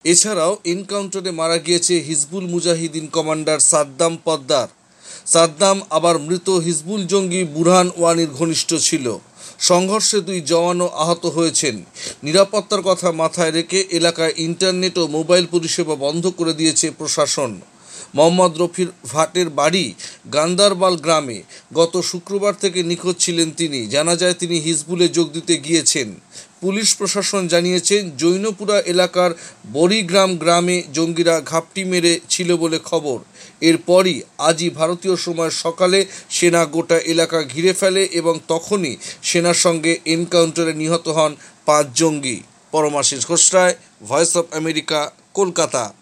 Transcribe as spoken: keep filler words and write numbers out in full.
এছাড়াও এনকাউন্টারে মারা গিয়েছে হিজবুল মুজাহিদিন কমান্ডার সাদ্দাম পদ্দার। সাদ্দাম আবার মৃত হিজবুল জঙ্গি বুরহান ওয়ানির ঘনিষ্ঠ ছিল। সংঘর্ষে দুই জওয়ানও আহত হয়েছেন। নিরাপত্তার কথা মাথায় রেখে এলাকায় ইন্টারনেট ও মোবাইল পরিষেবা বন্ধ করে দিয়েছে প্রশাসন। মোহাম্মদ রফির ভাটের বাড়ি গান্দারবাল গ্রামে। গত শুক্রবার থেকে নিখোঁজ ছিলেন তিনি। জানা যায় তিনি হিজবুলে যোগ দিতে গিয়েছেন। পুলিশ প্রশাসন জানিয়েছেন, জৈনপুরা এলাকার বড়িগ্রাম গ্রামে জঙ্গিরা ঘাপটি মেরে ছিল বলে খবর। এরপরই আজই ভারতীয় সময় সকালে সেনা গোটা এলাকা ঘিরে ফেলে এবং তখনই সেনার সঙ্গে এনকাউন্টারে নিহত হন পাঁচ জঙ্গি। Paramashis Ghosh Ray, Voice of America, Kolkata.